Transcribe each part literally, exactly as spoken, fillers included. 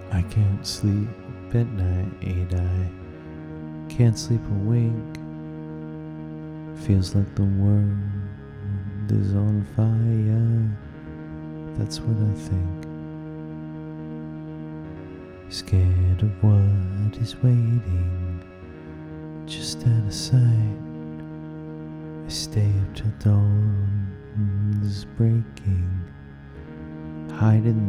I can't sleep at night, I can't sleep a wink. Feels like the world is on fire, that's what I think. Scared of what is waiting just out of sight. I stay up till dawn is breaking, hide in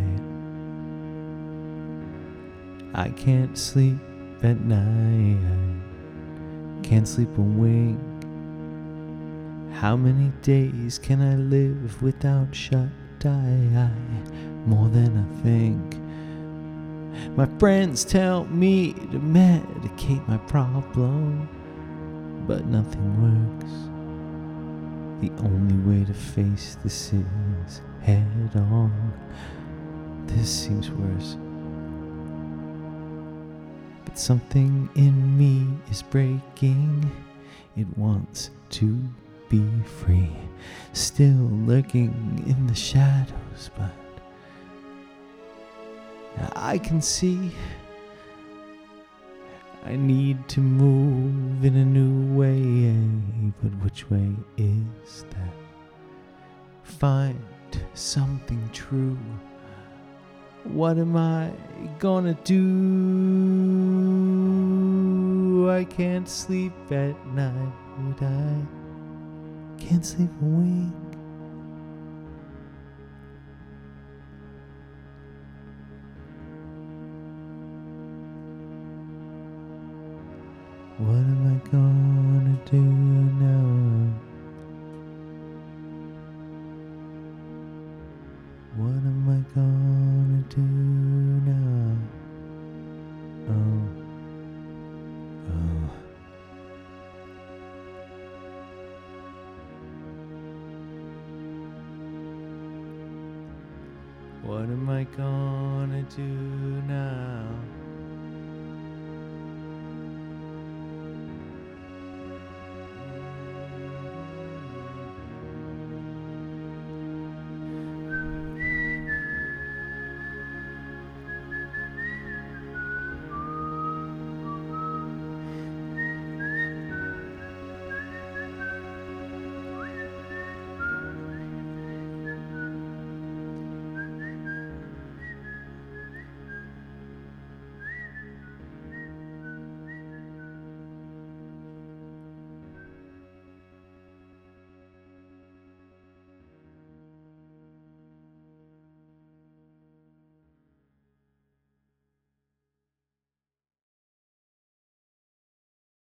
the light. I can't sleep at night, I can't sleep a wink. How many days can I live without shut eye? More than I think. My friends tell me to medicate my problem, but nothing works. The only way to face this is head on. This seems worse. But something in me is breaking. It wants to be free. Still lurking in the shadows, but I can see. I need to move in a new way, but which way is that? Find something true. What am I gonna do? I can't sleep at night, I can't sleep a wink. What am I gonna do now? What am I gonna do now? Oh, oh. What am I gonna do now?